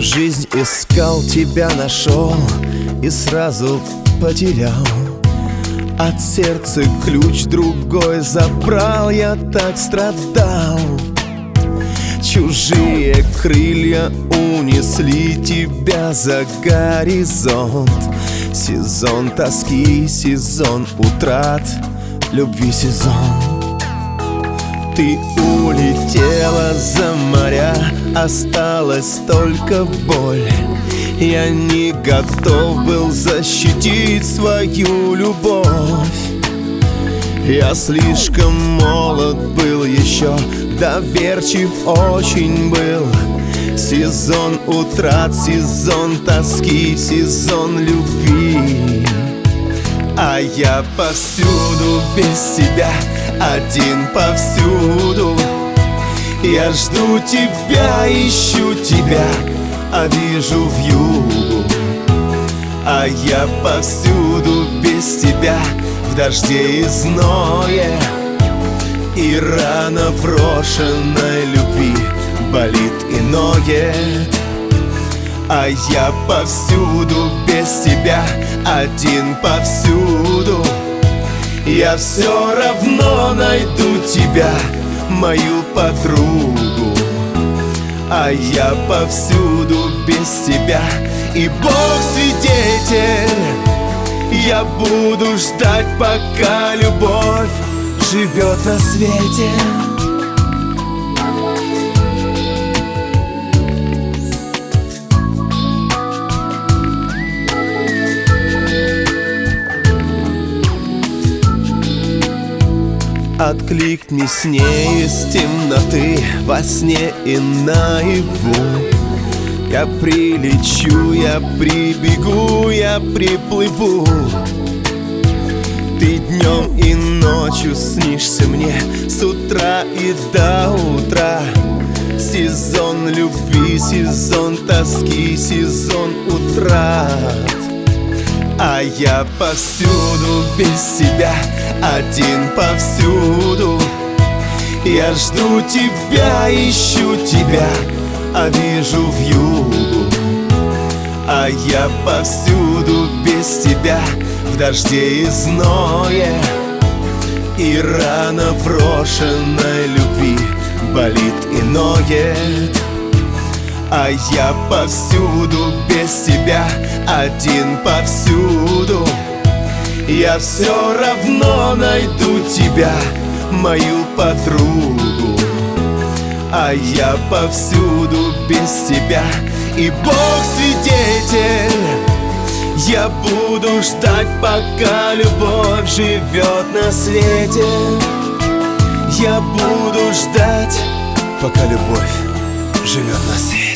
жизнь искал, тебя нашел и сразу потерял. От сердца ключ другой забрал, я так страдал. Чужие крылья унесли тебя за горизонт. Сезон тоски, сезон утрат, любви сезон. Ты улетела за моря, осталась только боль. Я не готов был защитить свою любовь. Я слишком молод был еще, доверчив очень был. Сезон утрат, сезон тоски, сезон любви. А я повсюду без тебя, один повсюду. Я жду тебя, ищу тебя, а вижу вьюгу. А я повсюду без тебя, в дожде и зное. И рана брошенной любви болит и ноет. А я повсюду без тебя, один повсюду. Я все равно найду тебя, мою подругу. А я повсюду без тебя, и Бог свидетель. Я буду ждать, пока любовь живет на свете. Откликнись мне из темноты, во сне и наяву. Я прилечу, я прибегу, я приплыву. Ты днем и ночью снишься мне, с утра и до утра. Сезон любви, сезон тоски, сезон утрат. А я повсюду без тебя, один повсюду. Я жду тебя, ищу тебя, а вижу вьюгу. А я повсюду без тебя, в дожде и зное. И рана брошенной любви болит и ноет. А я повсюду без тебя, один повсюду. Я все равно найду тебя, мою подругу. А я повсюду без тебя, и Бог свидетель. Я буду ждать, пока любовь живет на свете. Я буду ждать, пока любовь живет на свете.